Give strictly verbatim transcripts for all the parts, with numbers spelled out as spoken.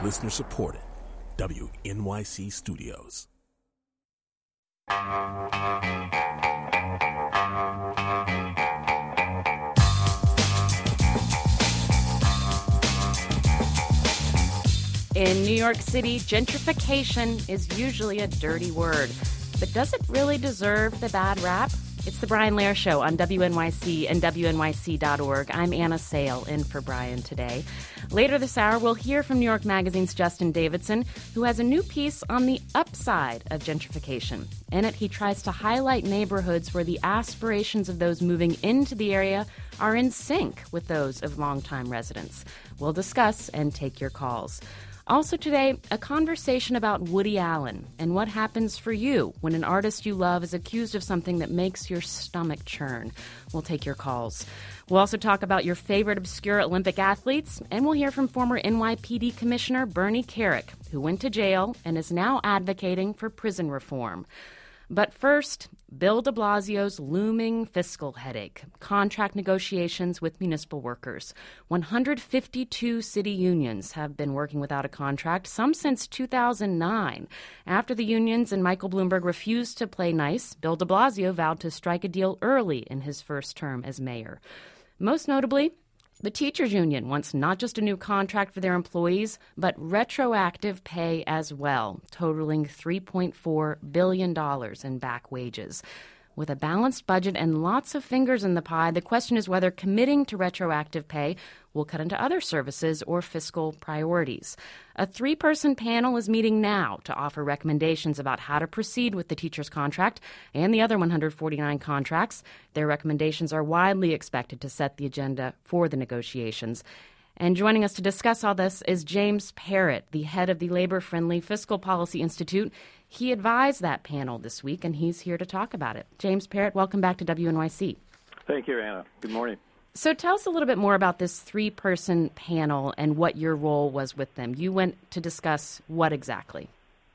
Listener supported. W N Y C Studios. In New York City, gentrification is usually a dirty word. But does it really deserve the bad rap? It's the Brian Lehrer Show on W N Y C and W N Y C dot org. I'm Anna Sale, in for Brian today. Later this hour, we'll hear from New York Magazine's Justin Davidson, who has a new piece on the upside of gentrification. In it, he tries to highlight neighborhoods where the aspirations of those moving into the area are in sync with those of longtime residents. We'll discuss and take your calls. Also today, a conversation about Woody Allen and what happens for you when an artist you love is accused of something that makes your stomach churn. We'll take your calls. We'll also talk about your favorite obscure Olympic athletes, and we'll hear from former N Y P D Commissioner Bernie Kerik, who went to jail and is now advocating for prison reform. But first, Bill de Blasio's looming fiscal headache, contract negotiations with municipal workers. one hundred fifty-two city unions have been working without a contract, some since two thousand nine. After the unions and Michael Bloomberg refused to play nice, Bill de Blasio vowed to strike a deal early in his first term as mayor. Most notably, the teachers union wants not just a new contract for their employees, but retroactive pay as well, totaling three point four billion dollars in back wages. With a balanced budget and lots of fingers in the pie, the question is whether committing to retroactive pay will cut into other services or fiscal priorities. A three-person panel is meeting now to offer recommendations about how to proceed with the teacher's contract and the other one hundred forty-nine contracts. Their recommendations are widely expected to set the agenda for the negotiations. And joining us to discuss all this is James Parrott, the head of the Labor-Friendly Fiscal Policy Institute. He advised that panel this week, and he's here to talk about it. James Parrott, welcome back to W N Y C. Thank you, Anna. Good morning. So tell us a little bit more about this three-person panel and what your role was with them. You went to discuss what exactly?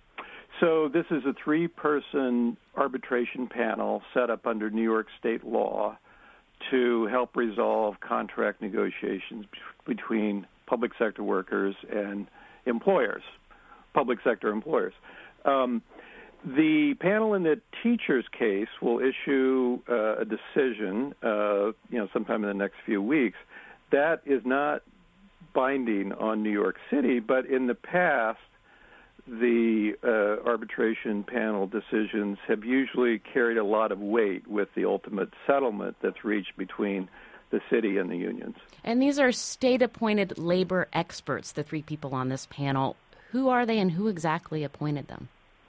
So this is a three-person arbitration panel set up under New York state law to help resolve contract negotiations between public sector workers and employers, public sector employers. Um, the panel in the teachers' case will issue uh, a decision, uh, you know, sometime in the next few weeks. That is not binding on New York City, but in the past, the uh, arbitration panel decisions have usually carried a lot of weight with the ultimate settlement that's reached between the city and the unions. And these are state-appointed labor experts, the three people on this panel. Who are they and who exactly appointed them?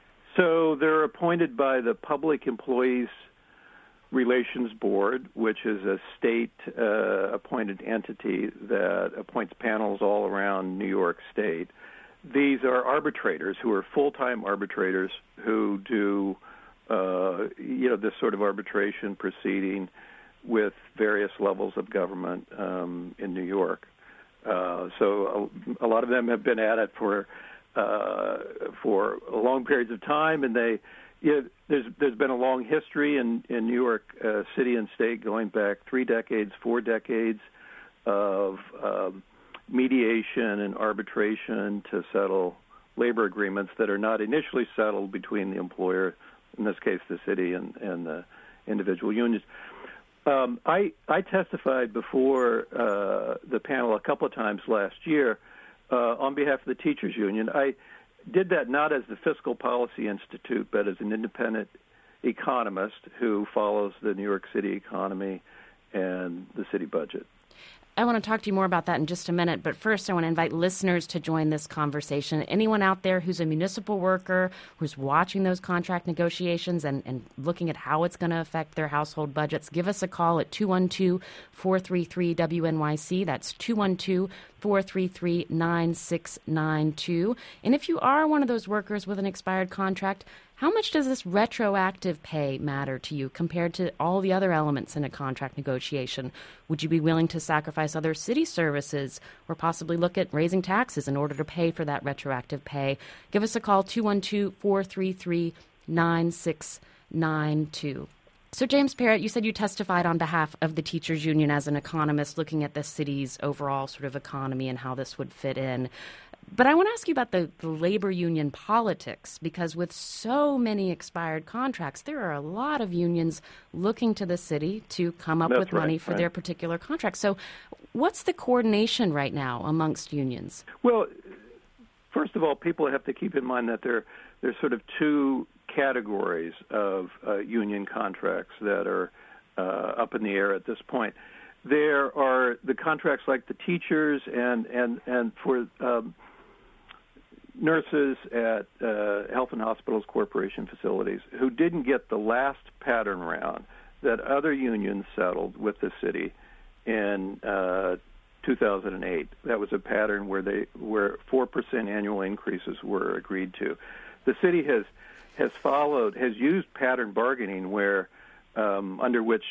So they're appointed by the Public Employees Relations Board, which is a state-appointed uh, entity that appoints panels all around New York State. These are arbitrators who are full-time arbitrators who do, uh, you know, this sort of arbitration proceeding with various levels of government um, in New York. Uh, so a, a lot of them have been at it for uh, for long periods of time, and they, you know, there's there's been a long history in in New York uh, City and State going back three decades, four decades of um, mediation and arbitration to settle labor agreements that are not initially settled between the employer, in this case the city, and, and the individual unions. Um, I, I testified before uh, the panel a couple of times last year uh, on behalf of the teachers union. I did that not as the Fiscal Policy Institute, but as an independent economist who follows the New York City economy and the city budget. I want to talk to you more about that in just a minute, but first I want to invite listeners to join this conversation. Anyone out there who's a municipal worker, who's watching those contract negotiations and, and looking at how it's going to affect their household budgets, give us a call at two one two, four three three, W N Y C. That's two one two, four three three, nine six nine two. And if you are one of those workers with an expired contract, how much does this retroactive pay matter to you compared to all the other elements in a contract negotiation? Would you be willing to sacrifice other city services or possibly look at raising taxes in order to pay for that retroactive pay? Give us a call, two one two, four three three, nine six nine two. So, James Parrott, you said you testified on behalf of the teachers union as an economist looking at the city's overall sort of economy and how this would fit in. But I want to ask you about the, the labor union politics, because with so many expired contracts, there are a lot of unions looking to the city to come up That's with right, money for right. their particular contracts. So what's the coordination right now amongst unions? Well, first of all, people have to keep in mind that there there's sort of two categories of uh, union contracts that are uh, up in the air at this point. There are the contracts like the teachers and and and for um, nurses at uh, Health and Hospitals Corporation facilities who didn't get the last pattern round that other unions settled with the city in uh, two thousand eight. That was a pattern where they where four percent annual increases were agreed to. The city has has followed has used pattern bargaining where um, under which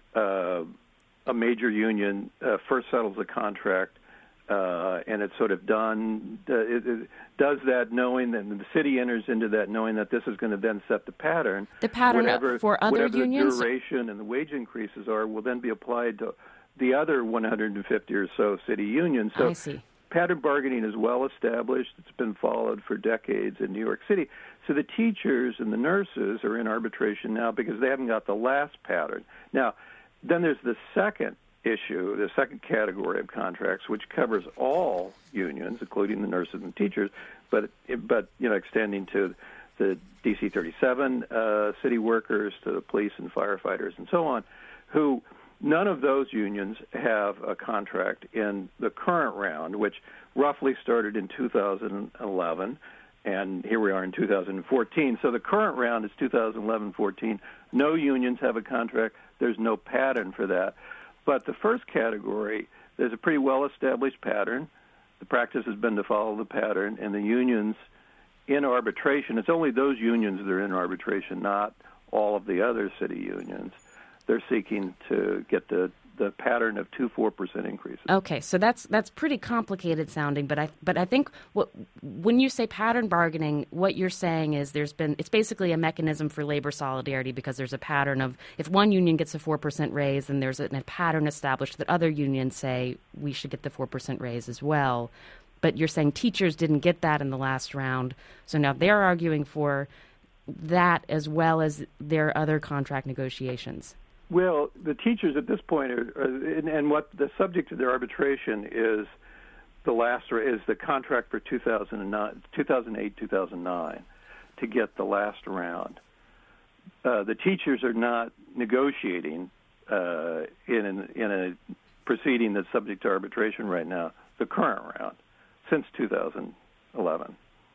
uh, a major union uh, first settles a contract. Uh, and it's sort of done, uh, it, it does that knowing that the city enters into that knowing that this is going to then set the pattern. The pattern whatever, for other whatever unions? the duration and the wage increases are will then be applied to the other one hundred fifty or so city unions. So I see. Pattern bargaining is well established. It's been followed for decades in New York City. So the teachers and the nurses are in arbitration now because they haven't got the last pattern. Now, then there's the second issue, the second category of contracts, which covers all unions, including the nurses and teachers, but but you know extending to the D C thirty-seven uh, city workers, to the police and firefighters, and so on, who none of those unions have a contract in the current round, which roughly started in two thousand eleven, and here we are in two thousand fourteen. So the current round is two thousand eleven fourteen. No unions have a contract. There's no pattern for that. But the first category, there's a pretty well-established pattern. The practice has been to follow the pattern, and the unions in arbitration, it's only those unions that are in arbitration, not all of the other city unions. They're seeking to get the, the pattern of two four percent increases. Okay, so that's that's pretty complicated sounding, but I but I think what when you say pattern bargaining, what you're saying is there's been it's basically a mechanism for labor solidarity because there's a pattern of if one union gets a four percent raise, then there's a, a pattern established that other unions say we should get the four percent raise as well. But you're saying teachers didn't get that in the last round, so now they're arguing for that as well as their other contract negotiations. Well, the teachers at this point are, are and, and what the subject of their arbitration is the last is the contract for two thousand nine, two thousand eight, two thousand nine to get the last round. Uh, the teachers are not negotiating uh, in an, in a proceeding that's subject to arbitration right now, the current round, since two thousand eleven.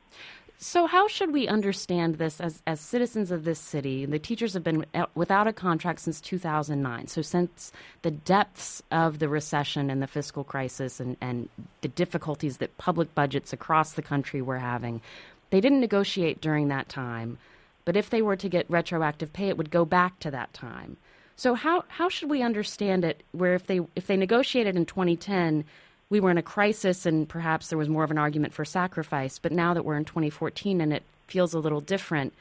So how should we understand this as, as citizens of this city? The teachers have been without a contract since two thousand nine. So since the depths of the recession and the fiscal crisis and, and the difficulties that public budgets across the country were having, they didn't negotiate during that time. But if they were to get retroactive pay, it would go back to that time. So how, how should we understand it where if they if they negotiated in twenty ten, we were in a crisis and perhaps there was more of an argument for sacrifice, but now that we're in twenty fourteen and it feels a little different,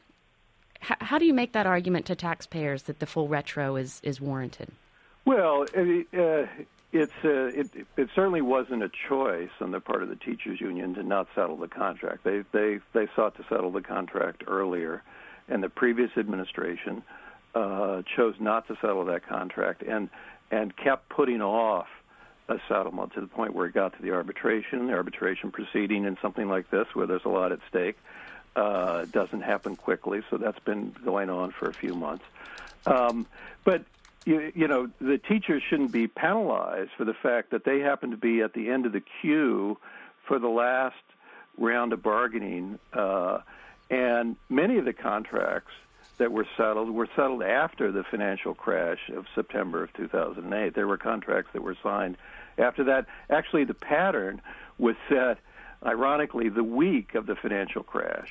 H- how do you make that argument to taxpayers that the full retro is, is warranted? Well, uh, it's uh, it, it certainly wasn't a choice on the part of the teachers' union to not settle the contract. They they they sought to settle the contract earlier, and the previous administration uh, chose not to settle that contract and and kept putting off a settlement to the point where it got to the arbitration. The arbitration proceeding in something like this, where there's a lot at stake, uh, doesn't happen quickly. So that's been going on for a few months. Um, but you, you know, the teachers shouldn't be penalized for the fact that they happen to be at the end of the queue for the last round of bargaining. Uh, and many of the contracts that were settled were settled after the financial crash of September of two thousand eight. There were contracts that were signed after that. Actually, the pattern was set, ironically, the week of the financial crash.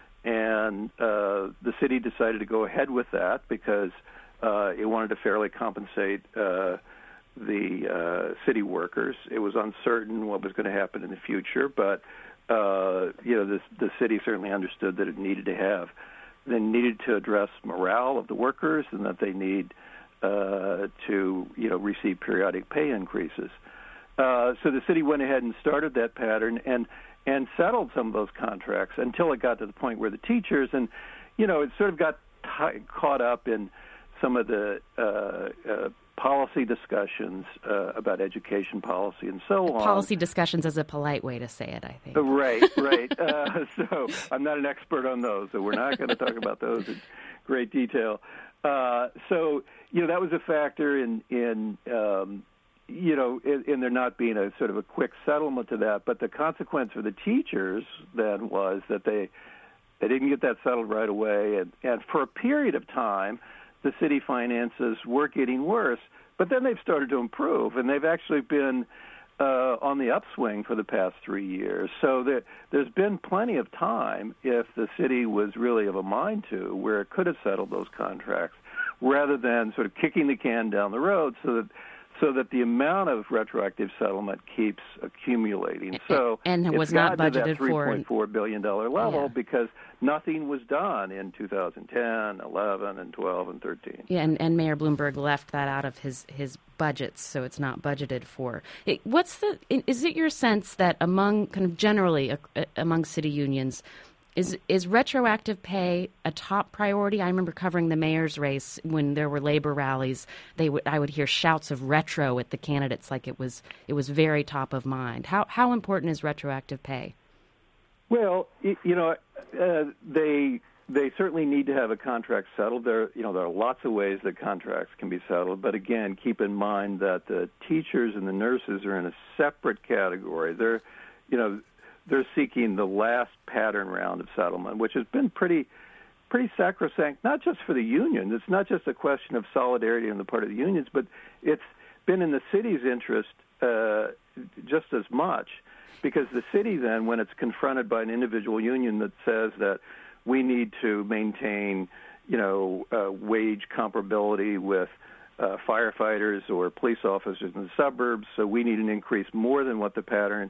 And uh, the city decided to go ahead with that because uh, it wanted to fairly compensate uh, the uh, city workers. It was uncertain what was going to happen in the future, but uh, you know, the, the city certainly understood that it needed to have They needed to address morale of the workers and that they need uh, to, you know, receive periodic pay increases. Uh, so the city went ahead and started that pattern and and settled some of those contracts until it got to the point where the teachers and, you know, it sort of got t- caught up in some of the uh, uh, policy discussions uh, about education policy and so on. Policy discussions is a polite way to say it, I think. Right, right. uh, so I'm not an expert on those, so we're not going to talk about those in great detail. Uh, so, you know, that was a factor in, in um, you know, in, in there not being a sort of a quick settlement to that. But the consequence for the teachers then was that they they didn't get that settled right away. And, and for a period of time, the city finances were getting worse. But then they've started to improve, and they've actually been uh, on the upswing for the past three years. So there, there's been plenty of time, if the city was really of a mind to, where it could have settled those contracts, rather than sort of kicking the can down the road so that so that the amount of retroactive settlement keeps accumulating. So and it was it's not gotten to budgeted that three point four billion dollars level yeah. because nothing was done in two thousand ten, eleven, and twelve, and thirteen. Yeah, and, and Mayor Bloomberg left that out of his, his budgets, so it's not budgeted for. It, what's the? Is it your sense that among kind of generally uh, among city unions, Is is retroactive pay a top priority? I remember covering the mayor's race when there were labor rallies. They would I would hear shouts of retro at the candidates, like it was it was very top of mind. How how important is retroactive pay? Well, you know, uh, they they certainly need to have a contract settled. There, you know, there are lots of ways that contracts can be settled. But again, keep in mind that the teachers and the nurses are in a separate category. They're, you know. They're seeking the last pattern round of settlement, which has been pretty pretty sacrosanct, not just for the unions. It's not just a question of solidarity on the part of the unions, but it's been in the city's interest uh, just as much, because the city then, when it's confronted by an individual union that says that we need to maintain, you know, uh, wage comparability with uh, firefighters or police officers in the suburbs, so we need an increase more than what the pattern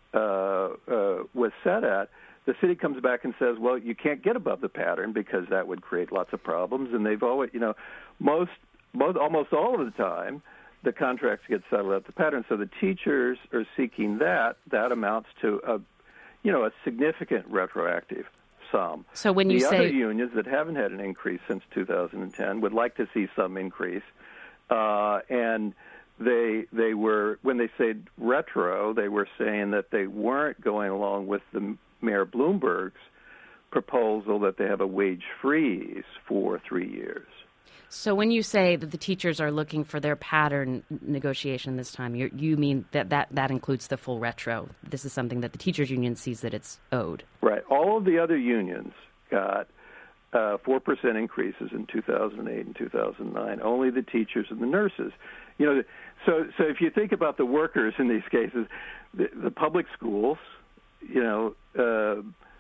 Uh, uh, was set at, the city comes back and says, well, you can't get above the pattern because that would create lots of problems. And they've always, you know, most, most almost all of the time, the contracts get settled at the pattern. So the teachers are seeking that. That amounts to a, you know, a significant retroactive sum. So when you the say other unions that haven't had an increase since two thousand ten would like to see some increase, uh, and They they were when they said retro, they were saying that they weren't going along with the Mayor Bloomberg's proposal that they have a wage freeze for three years. So when you say that the teachers are looking for their pattern negotiation this time, you you mean that, that that includes the full retro? This is something that the teachers union sees that it's owed. Right. All of the other unions got uh, four percent increases in two thousand eight and two thousand nine. Only the teachers and the nurses. You know, so so if you think about the workers in these cases, the, the public schools, you know, uh,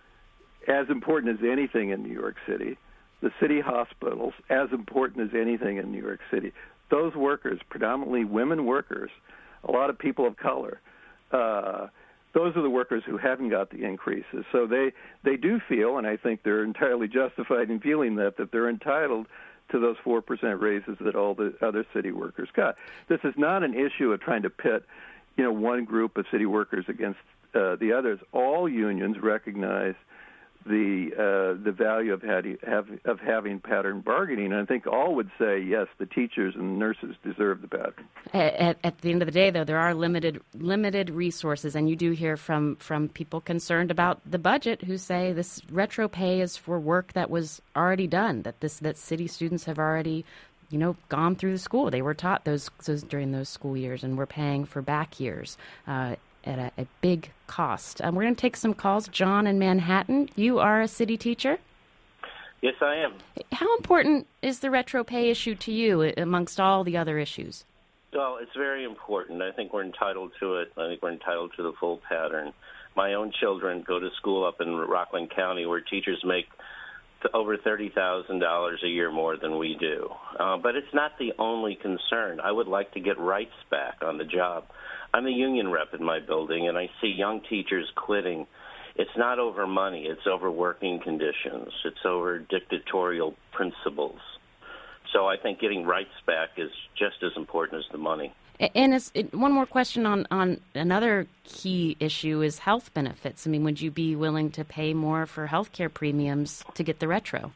as important as anything in New York City, the city hospitals, as important as anything in New York City, those workers, predominantly women workers, a lot of people of color, uh, those are the workers who haven't got the increases. So they, they do feel, and I think they're entirely justified in feeling that, that they're entitled to those four percent raises that all the other city workers got. This is not an issue of trying to pit, you know, one group of city workers against uh, the others. All unions recognize the uh, the value of, had, have, of having pattern bargaining, and I think all would say, yes, the teachers and the nurses deserve the pattern. At, at the end of the day, though, there are limited limited resources, and you do hear from, from people concerned about the budget who say this retro pay is for work that was already done, that this that city students have already, you know, gone through the school. They were taught those, those during those school years, and we're paying for back years. Uh, at a, a big cost. Um, we're going to take some calls. John in Manhattan, you are a city teacher? Yes, I am. How important is the retro pay issue to you amongst all the other issues? Well, it's very important. I think we're entitled to it. I think we're entitled to the full pattern. My own children go to school up in Rockland County where teachers make over thirty thousand dollars a year more than we do. Uh, but it's not the only concern. I would like to get rights back on the job. I'm a union rep in my building, and I see young teachers quitting. It's not over money. It's over working conditions. It's over dictatorial principles. So I think getting rights back is just as important as the money. And it's, it, one more question on, on another key issue is health benefits. I mean, would you be willing to pay more for health care premiums to get the retro?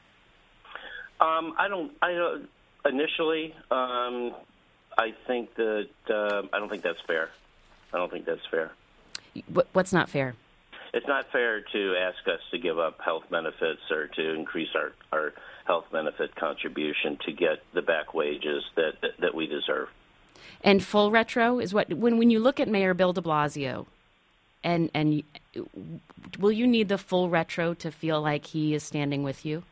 Um, I don't. I don't. Initially, um, I think that uh, I don't think that's fair. I don't think that's fair. What's not fair? It's not fair to ask us to give up health benefits or to increase our, our health benefit contribution to get the back wages that, that, that we deserve. And full retro is what, when when you look at Mayor Bill de Blasio, and and will you need the full retro to feel like he is standing with you?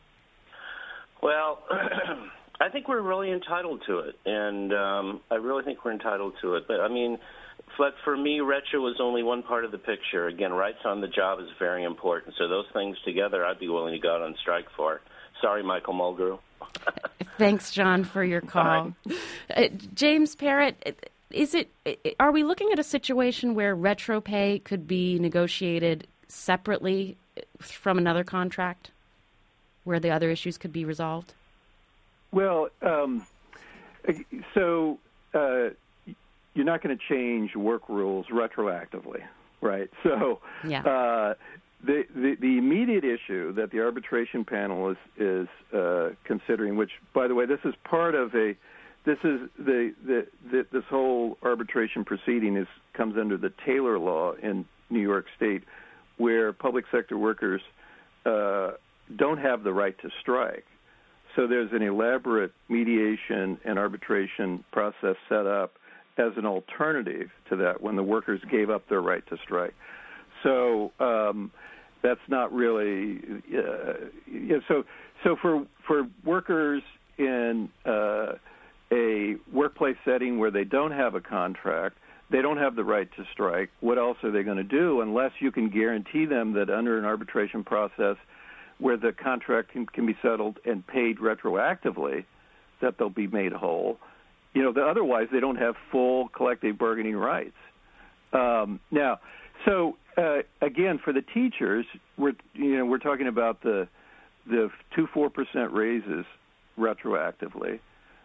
Well, I think we're really entitled to it, and um, I really think we're entitled to it. But I mean, but for me, retro is only one part of the picture. Again, rights on the job is very important. So those things together, I'd be willing to go out on strike for. Sorry, Michael Mulgrew. Thanks, John, for your call. Uh, James Parrott, is it? Are we looking at a situation where retro pay could be negotiated separately from another contract, where the other issues could be resolved? Well, um, so uh, you're not going to change work rules retroactively, right? So yeah. uh, the, the the immediate issue that the arbitration panel is is uh, considering, which, by the way, this is part of a this is the, the, the this whole arbitration proceeding is comes under the Taylor law in New York State, where public sector workers uh, don't have the right to strike. So there's an elaborate mediation and arbitration process set up as an alternative to that when the workers gave up their right to strike. So um, that's not really uh, yeah, so so for for workers in uh, a workplace setting where they don't have a contract, they don't have the right to strike. What else are they going to do unless you can guarantee them that under an arbitration process where the contract can, can be settled and paid retroactively, that they'll be made whole? You know, the, otherwise they don't have full collective bargaining rights. Um, now, so uh, again, for the teachers, we're you know we're talking about the the two four percent raises retroactively.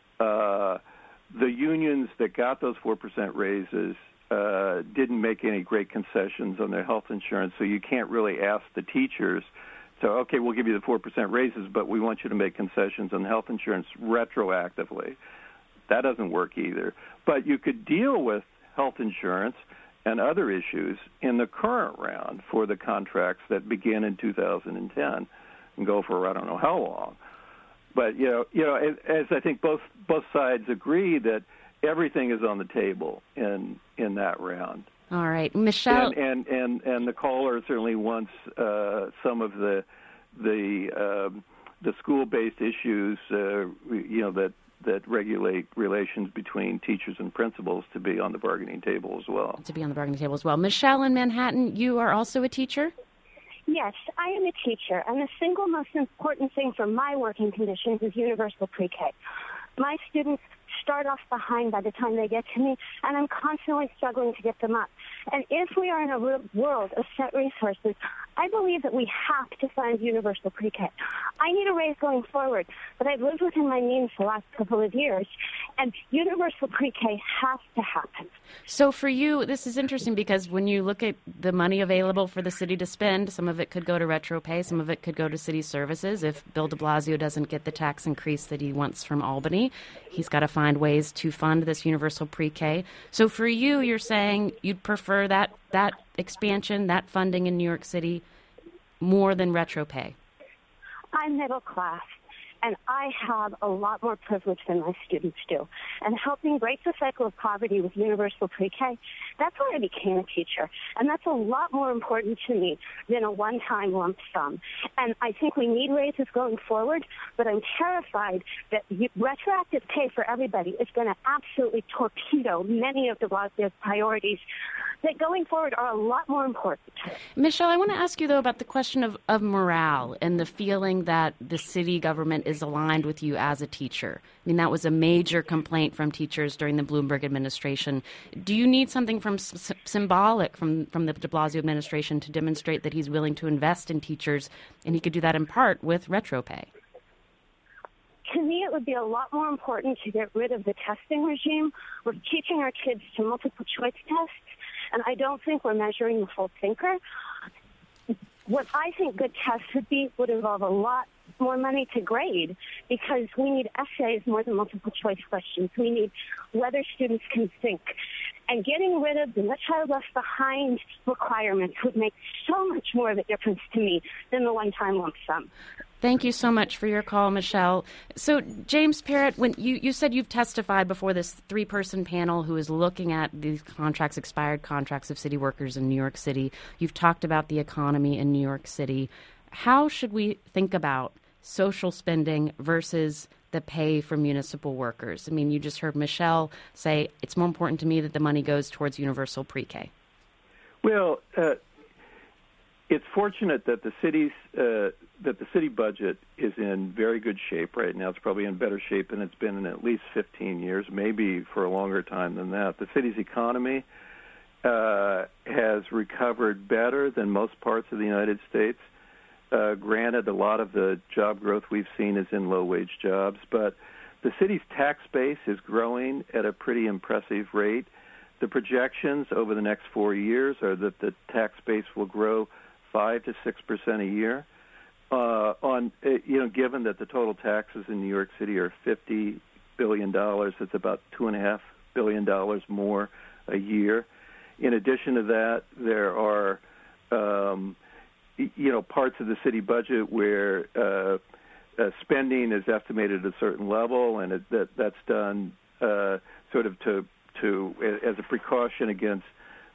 Uh, the unions that got those four percent raises uh, didn't make any great concessions on their health insurance, so you can't really ask the teachers. So, okay, we'll give you the four percent raises, but we want you to make concessions on health insurance retroactively. That doesn't work either. But you could deal with health insurance and other issues in the current round for the contracts that begin in two thousand ten and go for I don't know how long. But, you know, you know, as, as I think both both sides agree that everything is on the table in in that round. All right, Michelle. And and, and, and the caller certainly wants uh, some of the the uh, the school-based issues, uh, you know, that that regulate relations between teachers and principals to be on the bargaining table as well. To be on the bargaining table as well. Michelle in Manhattan, you are also a teacher? Yes, I am a teacher, and the single most important thing for my working conditions is universal pre-K. My students start off behind by the time they get to me, and I'm constantly struggling to get them up. And if we are in a world of set resources, I believe that we have to find universal pre-K. I need a raise going forward, but I've lived within my means the last couple of years, and universal pre-K has to happen. So for you, this is interesting because when you look at the money available for the city to spend, some of it could go to retro pay, some of it could go to city services. If Bill de Blasio doesn't get the tax increase that he wants from Albany, he's got to find ways to fund this universal pre-K. So for you, you're saying you'd prefer that that expansion, that funding in New York City more than retro pay? I'm middle class, and I have a lot more privilege than my students do. And helping break the cycle of poverty with universal pre-K, that's why I became a teacher. And that's a lot more important to me than a one-time lump sum. And I think we need raises going forward, but I'm terrified that retroactive pay for everybody is going to absolutely torpedo many of the Blasio's priorities that going forward are a lot more important. Michelle, I want to ask you, though, about the question of, of morale and the feeling that the city government is aligned with you as a teacher. I mean, that was a major complaint from teachers during the Bloomberg administration. Do you need something from s- symbolic from, from the de Blasio administration to demonstrate that he's willing to invest in teachers, and he could do that in part with retro pay? To me, it would be a lot more important to get rid of the testing regime. We're teaching our kids to multiple choice tests, and I don't think we're measuring the full thinker. What I think good tests would be would involve a lot more money to grade, because we need essays more than multiple choice questions. We need whether students can think. And getting rid of the No Child Left Behind requirements would make so much more of a difference to me than the one-time lump sum. Thank you so much for your call, Michelle. So, James Parrott, when you, you said you've testified before this three-person panel who is looking at these contracts, expired contracts of city workers in New York City. You've talked about the economy in New York City. How should we think about social spending versus the pay for municipal workers? I mean, you just heard Michelle say it's more important to me that the money goes towards universal pre-K. Well, uh, it's fortunate that the city's uh, that the city budget is in very good shape right now. It's probably in better shape than it's been in at least fifteen years, maybe for a longer time than that. The city's economy uh, has recovered better than most parts of the United States. Uh, granted, a lot of the job growth we've seen is in low-wage jobs, but the city's tax base is growing at a pretty impressive rate. The projections over the next four years are that the tax base will grow five to six percent a year. Uh, on you know, given that the total taxes in New York City are fifty billion dollars, it's about two and a half billion dollars more a year. In addition to that, there are um, you know, parts of the city budget where uh, uh, spending is estimated at a certain level, and it, that that's done uh, sort of to to as a precaution against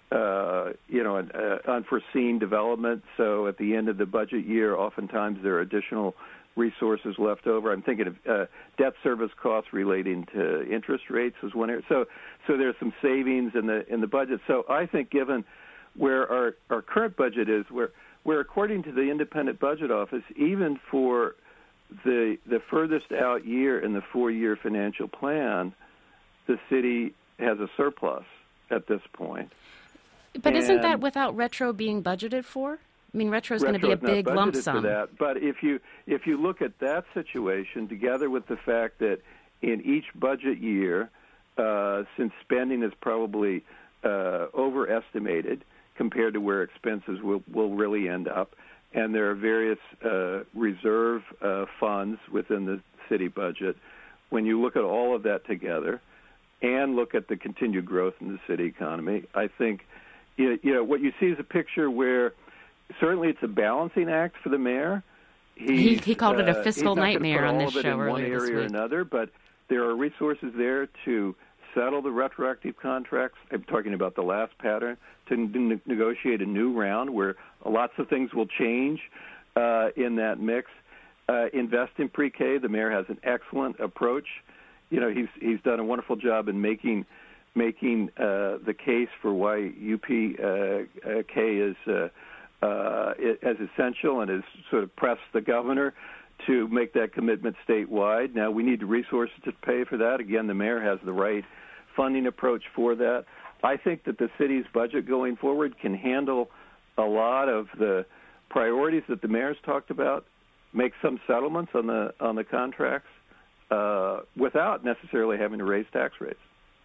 uh, you know an uh, unforeseen development. So at the end of the budget year, oftentimes there are additional resources left over. I'm thinking of uh, debt service costs relating to interest rates as one area. So so there's some savings in the in the budget. So I think given where our, our current budget is, where where according to the Independent Budget Office, even for the the furthest out year in the four-year financial plan, the city has a surplus at this point. But and isn't that without retro being budgeted for? I mean, retro is going to be a big lump sum. For that. But if you if you look at that situation together with the fact that in each budget year, uh, since spending is probably uh, overestimated compared to where expenses will, will really end up, and there are various uh, reserve uh, funds within the city budget, when you look at all of that together and look at the continued growth in the city economy, I think you know, what you see is a picture where certainly it's a balancing act for the mayor. He, he called it a fiscal uh, nightmare on this show earlier one area this week. Or another, but there are resources there to settle the retroactive contracts. I'm talking about the last pattern, to ne- negotiate a new round where lots of things will change uh, in that mix. Uh, invest in pre-K. The mayor has an excellent approach. You know, he's he's done a wonderful job in making making uh, the case for why U P K is uh, uh, as essential, and has sort of pressed the governor to make that commitment statewide. Now, we need the resources to pay for that. Again, the mayor has the right funding approach for that. I think that the city's budget going forward can handle a lot of the priorities that the mayor's talked about, make some settlements on the on the contracts uh, without necessarily having to raise tax rates.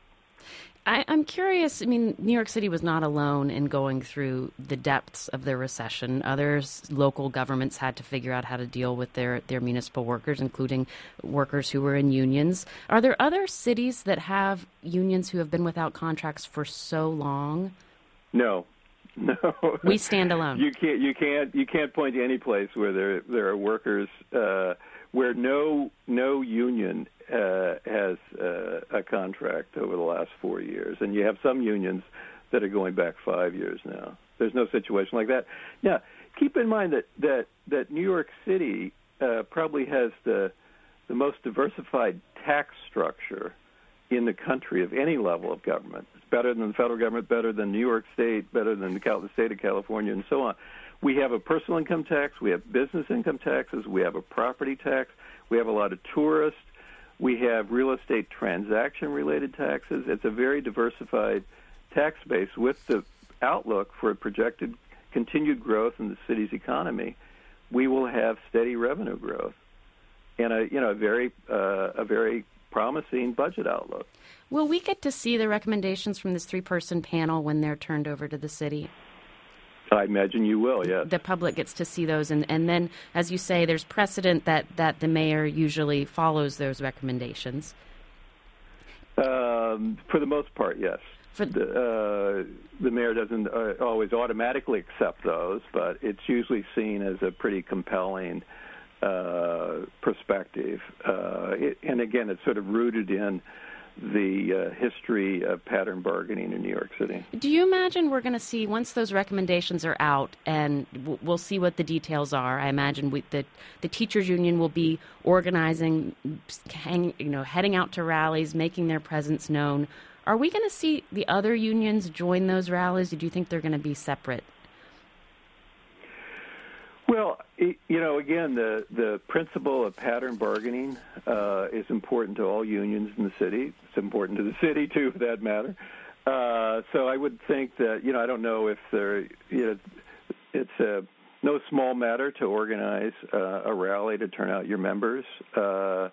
I, I'm curious. I mean, New York City was not alone in going through the depths of the recession. Others, local governments had to figure out how to deal with their, their municipal workers, including workers who were in unions. Are there other cities that have unions who have been without contracts for so long? No, no. We stand alone. You can't. You can't. You can't point to any place where there there are workers uh, where no no union Uh, has uh, a contract over the last four years, and you have some unions that are going back five years now. There's no situation like that. Now, keep in mind that that, that New York City uh, probably has the the most diversified tax structure in the country of any level of government. It's better than the federal government, better than New York State, better than the, Cal- the state of California, and so on. We have a personal income tax. We have business income taxes. We have a property tax. We have a lot of tourists. We have real estate transaction-related taxes. It's a very diversified tax base with the outlook for a projected continued growth in the city's economy. We will have steady revenue growth. and a you know a very uh, a very promising budget outlook. Will we get to see the recommendations from this three-person panel when they're turned over to the city? I imagine you will, yes. The public gets to see those, and, and then, as you say, there's precedent that, that the mayor usually follows those recommendations. Um, for the most part, yes. For the, uh, the mayor doesn't uh, always automatically accept those, but it's usually seen as a pretty compelling uh, perspective. Uh, it, and again, it's sort of rooted in the uh, history of pattern bargaining in New York City. Do you imagine we're going to see, once those recommendations are out and we'll see what the details are, I imagine we, the, the teachers union will be organizing, hang, you know, heading out to rallies, making their presence known. Are we going to see the other unions join those rallies, or do you think they're going to be separate? Well, you know, again, the, the principle of pattern bargaining uh, is important to all unions in the city. It's important to the city, too, for that matter. Uh, so I would think that, you know, I don't know if there, you know, it's a no small matter to organize uh, a rally to turn out your members. Uh,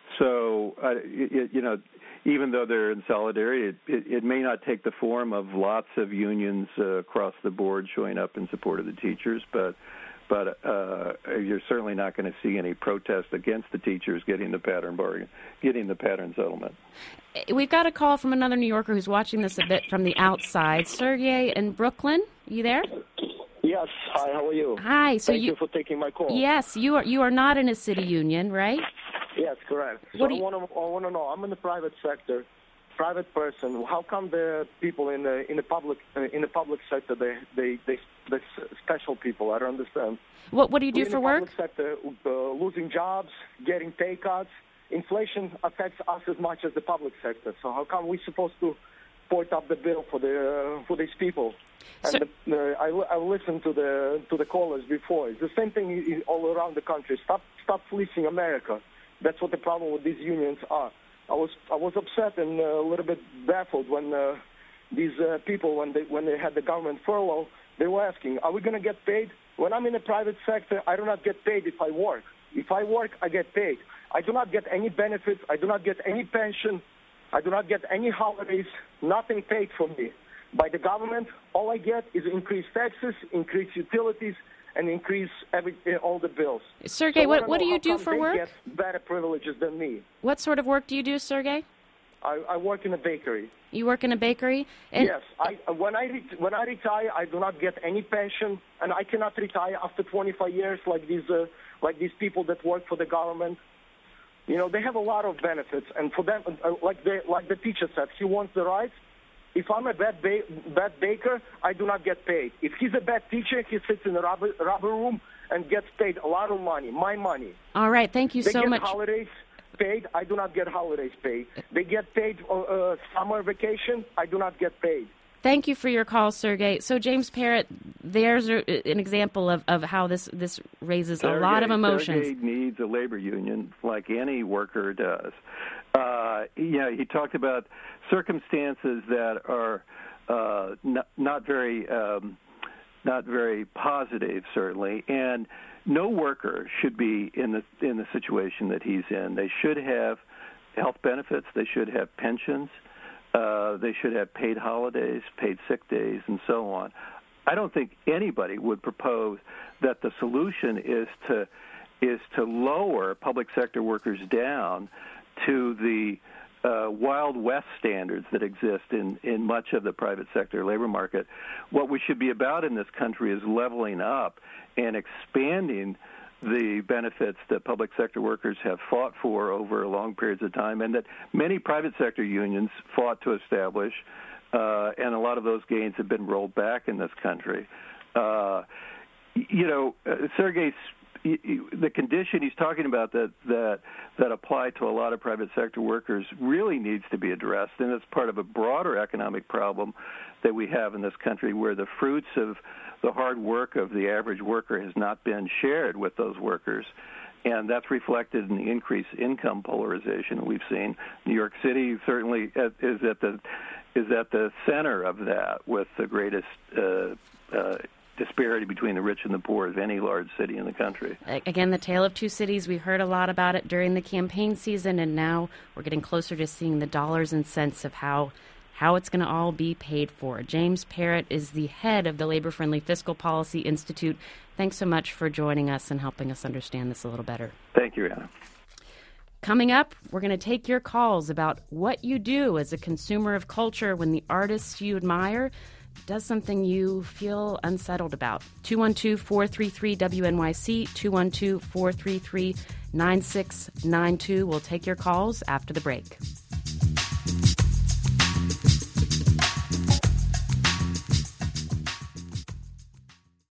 so, uh, it, you know, even though they're in solidarity, it, it, it may not take the form of lots of unions uh, across the board showing up in support of the teachers, but But uh, you're certainly not going to see any protest against the teachers getting the pattern bargain, getting the pattern settlement. We've got a call from another New Yorker who's watching this a bit from the outside. Sergey in Brooklyn, you there? Yes. Hi. How are you? Hi. So Thank you, you for taking my call. Yes, you are. You are not in a city union, right? Yes, correct. So what do I you... want to. I want to know. I'm in the private sector. Private person. How come the people in the in the public uh, in the public sector they they they they special people? I don't understand. What what do you do We're for in the work? Public sector, uh, losing jobs, getting pay cuts. Inflation affects us as much as the public sector. So how come we're supposed to port up the bill for the uh, for these people? And so, the, uh, I I listened to the to the callers before. It's the same thing all around the country. Stop stop fleecing America. That's what the problem with these unions are. I was I was upset and a little bit baffled when uh, these uh, people, when they when they had the government furlough, they were asking, "Are we going to get paid?" When I'm in the private sector, I do not get paid if I work. If I work, I get paid. I do not get any benefits. I do not get any pension. I do not get any holidays. Nothing paid for me by the government. All I get is increased taxes, increased utilities, and increase every all the bills. Sergey, so what what do you do for they work? Get better privileges than me. What sort of work do you do, Sergey? I, I work in a bakery. You work in a bakery? And yes. I, when I re- when I retire, I do not get any pension, and I cannot retire after twenty-five years like these uh, like these people that work for the government. You know, they have a lot of benefits, and for them, uh, like they, like the teacher said, he wants the rights. If I'm a bad ba- bad baker, I do not get paid. If he's a bad teacher, he sits in a rubber, rubber room and gets paid a lot of money, my money. All right, thank you they so get much. Holidays paid. I do not get holidays paid. They get paid uh, uh, summer vacation. I do not get paid. Thank you for your call, Sergey. So, James Parrott, there's a, an example of, of how this, this raises Sergey, a lot of emotions. Sergey needs a labor union like any worker does. Uh, yeah, he talked about circumstances that are uh, not, not very um, not very positive, certainly, and no worker should be in the in the situation that he's in. They should have health benefits. They should have pensions. Uh, they should have paid holidays, paid sick days, and so on. I don't think anybody would propose that the solution is to is to lower public sector workers down to the uh, Wild West standards that exist in, in much of the private sector labor market. What we should be about in this country is leveling up and expanding the benefits that public sector workers have fought for over long periods of time and that many private sector unions fought to establish, uh, and a lot of those gains have been rolled back in this country. Uh, you know, uh, Sergey's the condition he's talking about that, that that apply to a lot of private sector workers really needs to be addressed, and it's part of a broader economic problem that we have in this country where the fruits of the hard work of the average worker has not been shared with those workers, and that's reflected in the increased income polarization we've seen. New York City certainly is at the is at the center of that, with the greatest uh, uh, disparity between the rich and the poor of any large city in the country. Again, the tale of two cities. We heard a lot about it during the campaign season, and now we're getting closer to seeing the dollars and cents of how how it's going to all be paid for. James Parrott is the head of the Labor-Friendly Fiscal Policy Institute. Thanks so much for joining us and helping us understand this a little better. Thank you, Anna. Coming up, we're going to take your calls about what you do as a consumer of culture when the artists you admire does something you feel unsettled about. two one two, four three three, W N Y C, two one two, four three three, nine six nine two. We'll take your calls after the break.